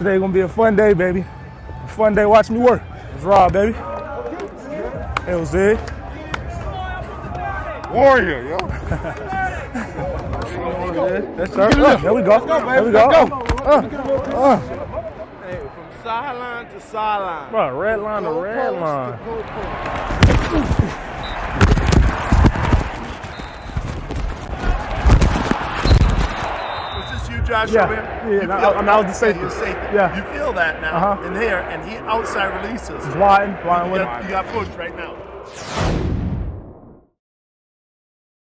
Today gonna be a fun day, baby. A fun day watching me work. It's raw, baby. Hey, Jose. Warrior, yo. That's sir. There we go. There we go. Hey, from sideline to sideline. Bro, red line to red line. Was this you, Joshua? Yeah. I was the safety. Yeah. You feel that now in here, and he outside releases. It's wide with You got pushed right now.